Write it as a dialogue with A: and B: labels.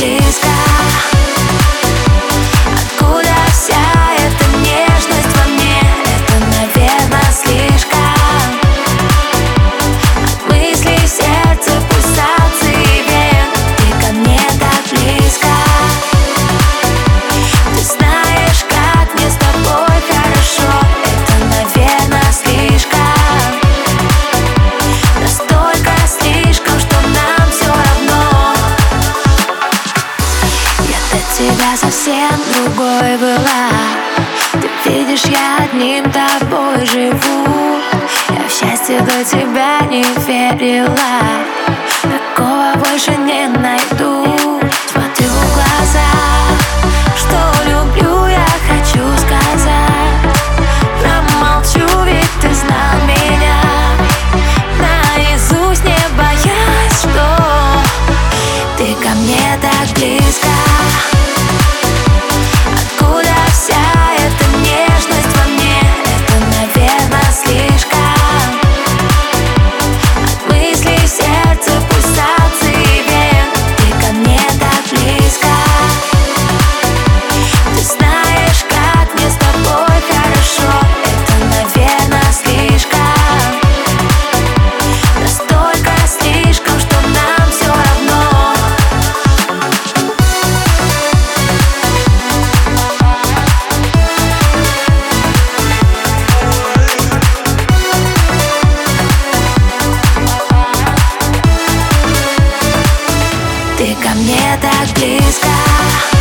A: близко? Откуда вся эта нежность во мне? Это, наверное, слишком. От мыслей в сердце, пульсации вен. Ты ко мне так близко. Ты знаешь, как мне с тобой хорошо. Это, наверное, слишком. Настолько слишком, что нам все равно. Я до тебя совсем другой была. Ты видишь, я одним тобой живу. Я в счастье до тебя не верила. Такого больше не найду. Смотрю в глаза, что люблю, я хочу сказать. Промолчу, ведь ты знал меня наизусть, не боясь, что ты ко мне так близко. Откуда вся эта нежность во мне? Это, наверное, слишком. От мыслей в сердце, пульсации вен. Ты ко мне так близко. Ты знаешь, как мне с тобой хорошо. Это, наверное, слишком. Настолько слишком, что нам все равно. Ты ко мне так близко.